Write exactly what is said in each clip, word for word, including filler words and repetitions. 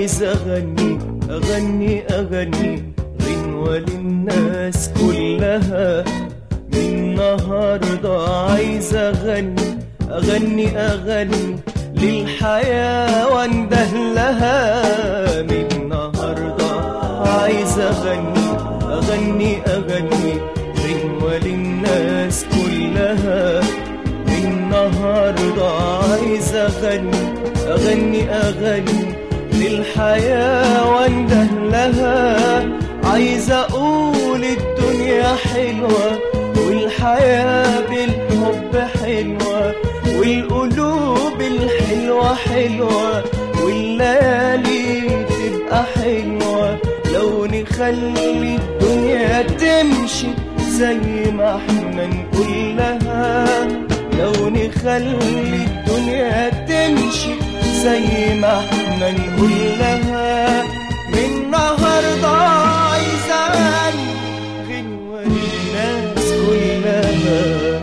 عايز اغني اغني اغني غنوة للناس كلها. من النهاردة عايز اغني اغني اغني للحياة وانده لها. من النهاردة عايز اغني اغني اغني غنوة للناس كلها. من النهاردة عايز اغني اغني اغني للحياة وانده لها. عايز اقول الدنيا حلوة والحياة بالحب حلوة والقلوب الحلوة حلوة والليالي تبقى حلوة لو نخلي الدنيا تمشي زي ما احنا نقول لها. لو نخلي الدنيا تمشي زي ما احنا نقول لها. من النهارده عايز اغني غنوة للناس كلها.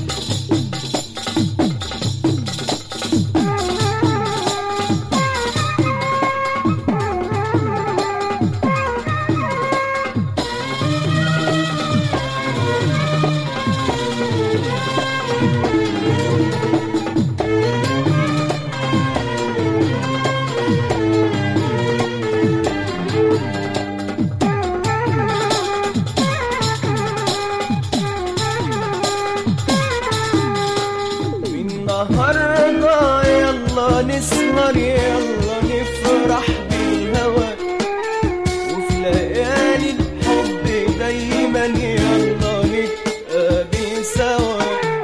النهاردة يلا نسهر يلا نفرح بالهوى وفي ليالي الحب دايما يلا نتقابل سوا.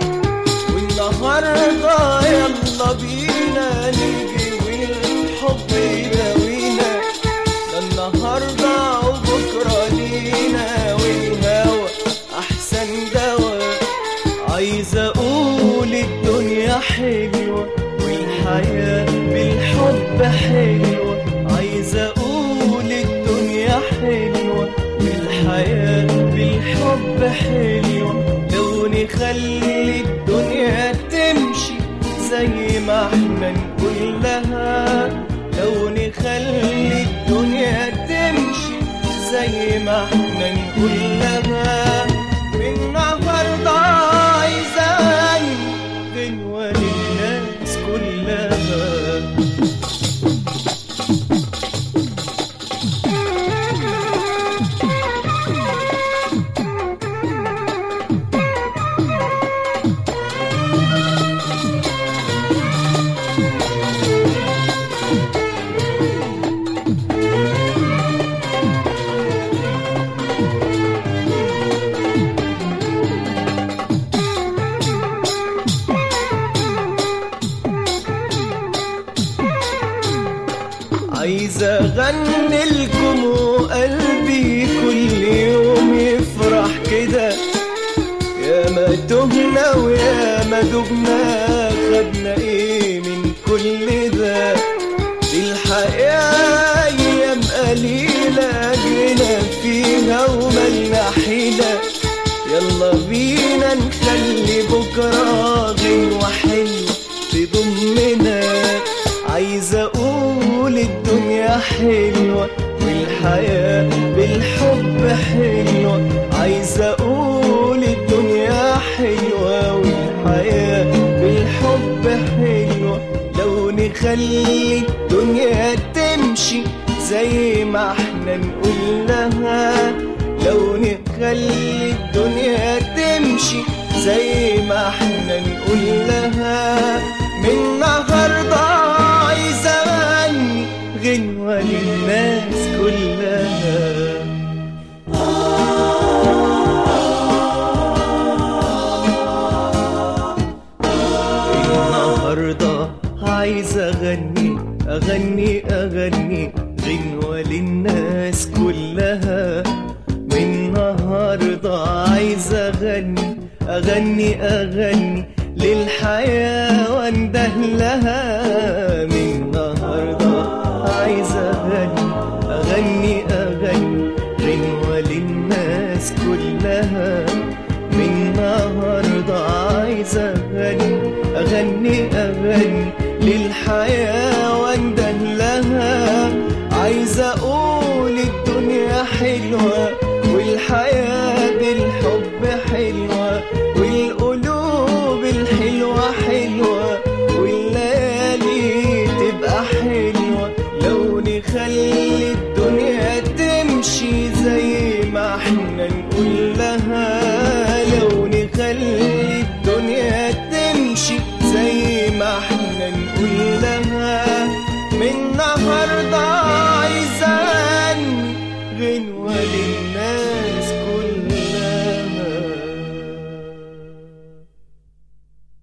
والنهاردة يلا بينا نيجي والحب يداوينا. ده النهاردة وبكرة لينا والهوى أحسن دوا. عايز أقول الدنيا حلوة والحياة بالحب حلوة. عايز أقول الدنيا حلوة والحياة بالحب حلوة لو نخلي الدنيا تمشي زي ما احنا نقول لها. لو نخلي الدنيا تمشي زي ما احنا نقول لها. من النهاردة عايز أغني غنوة للناس كلها. عايز اغني لكم وقلبي كل يوم يفرح كده. يا ما تهنا ويا ما دبنا خدنا ايه من كل ده. الحياة ايام قليلة جينا فيها وملنا حيلة. يلا بينا نخلي بكرة غنوة حلوة تضمنا. عايز اقول الدنيا حلوة والحياة بالحب حلوة. عايز اقول الدنيا حلوة والحياة بالحب حلوة لو نخلي الدنيا تمشي زي ما احنا نقول لها. لو نخلي الدنيا تمشي زي ما احنا نقول لها. من النهاردة عايز اغني غنوة للناس كلها. النهاردة عايز اغني اغني اغني غنوة للناس كلها. من النهاردة عايز اغني اغني اغني للحياة وانده لها. من النهاردة عايز اغني اغني اغني غنوة للناس كلها. من النهاردة عايز اغني اغني اغني للحياة وانده لها. نقول لها لو نخلي الدنيا تمشي زي ما احنا نقول لها من النهارده عايزة أغني غنوة للناس